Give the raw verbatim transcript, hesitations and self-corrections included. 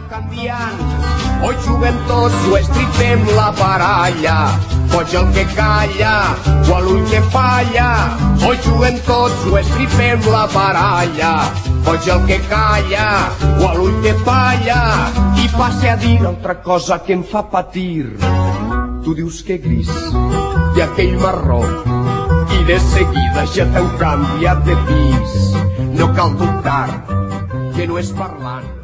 canviant, oi juguem tots o estripem la baralla. Boig el que calla o a l'ull que falla, oi juguem tots o estripem la baralla. Boig el que calla o a l'ull que falla, i passe a dir altra cosa que em fa patir. Tu dius que gris i aquell marró, i de seguida ja t'han canviat de pis. No cal dubtar que no és parlant